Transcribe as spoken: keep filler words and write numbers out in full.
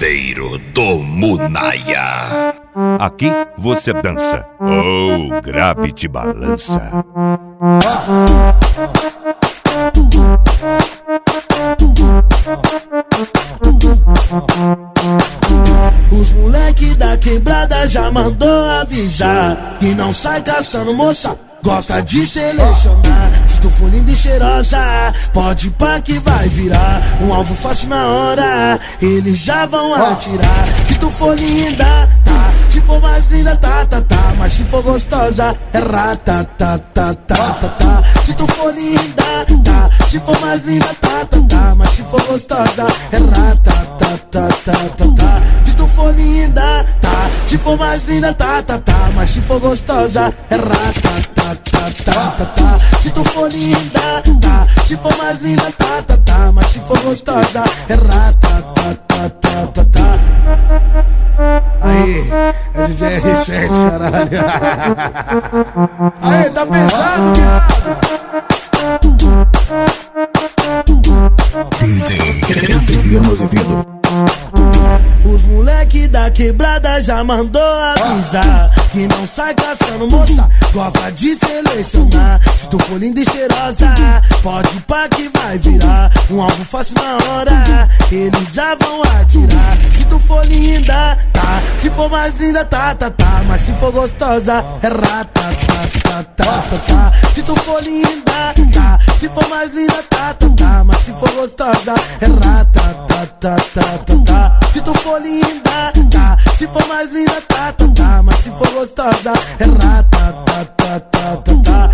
pagodeiro do Munaia. Aqui você dança, oh, grave te balança. Os moleque da quebrada já mandou avisar que não sai caçando moça, gosta de selecionar. Se tu for linda e cheirosa, pode ir pá que vai virar um alvo fácil na hora, eles já vão atirar. Se tu for linda, tá, se for mais linda, tá, tá, tá, mas se for gostosa, é rata, tá, tá, tá, tá, tá. Se tu for linda, tá, se for mais linda, tá, tá, tá, mas se for gostosa, é rata, tá, tá, tá, tá, tá. Se tu for linda, tá, se for mais linda, tá, tá, tá, mas se for gostosa, é rata, tá, tá, tá, tá, tá. Se tu for linda, tá, se for mais linda, tá, tá, tá, mas se for gostosa, é rata, tá, tá, tá, tá, tá. Aí, é D J R sete, caralho. Aí, tá pesado, viado. D J Adriano Azevedo. Os moleque da quebrada já mandou avisar que não sai caçando moça, gosta de selecionar. Se tu for linda e cheirosa, pode ir pá que vai virar um alvo fácil na hora, eles já vão atirar. Se tu for linda, tá, se for mais linda, tá, tá, tá, mas se for gostosa, é rata, tá, tá, tá, tá, tá. Se tu for linda, tá, se for mais linda, tá, tá, tá, mas se for gostosa, é rata, tá, tá, tá, tá, tá. Se tu for linda, tá, se for mais linda, tá, tá, tá, mas se for gostosa, é rata, tá, tá, tá, tá, tá.